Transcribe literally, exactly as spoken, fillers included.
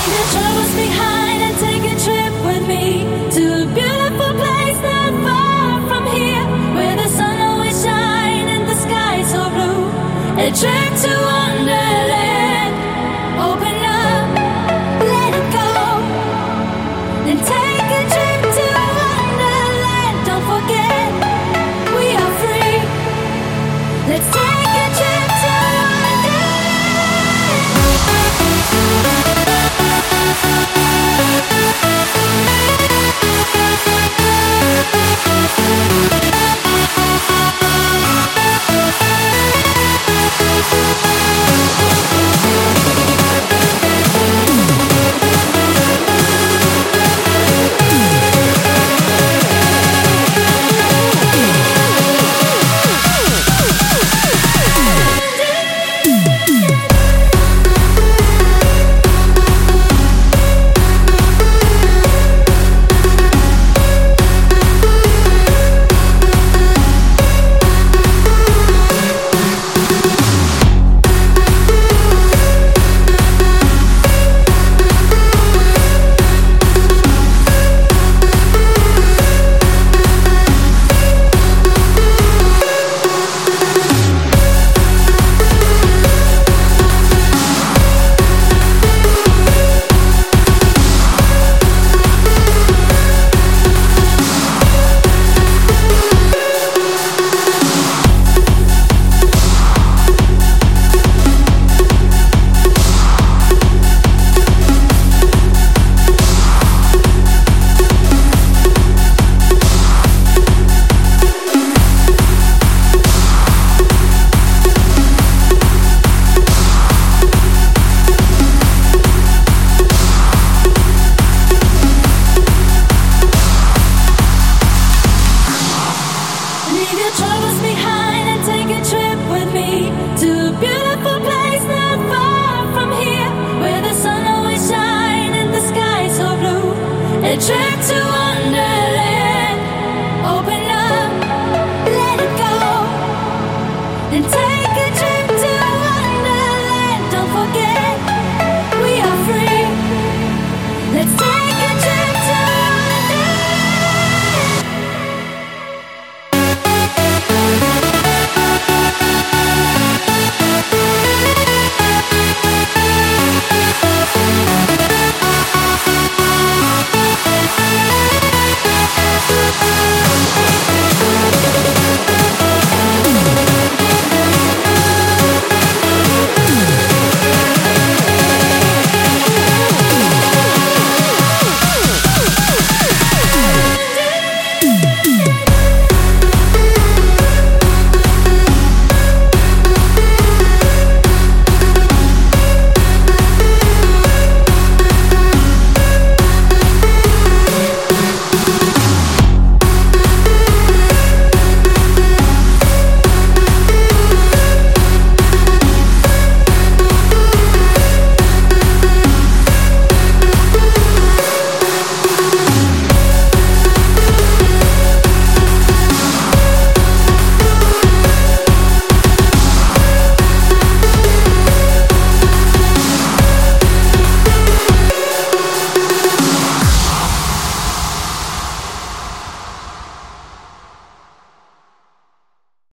Leave your troubles behind and take a trip with me to a beautiful place not far from here, where the sun always shines and the sky so blue. A trip to Wonderland. Open up, let it go, then take a trip to Wonderland. Don't forget, we are free. Let's take a trip to Leave your troubles behind and take a trip with me to a beautiful place not far from here, where the sun always shines and the sky so blue. A trip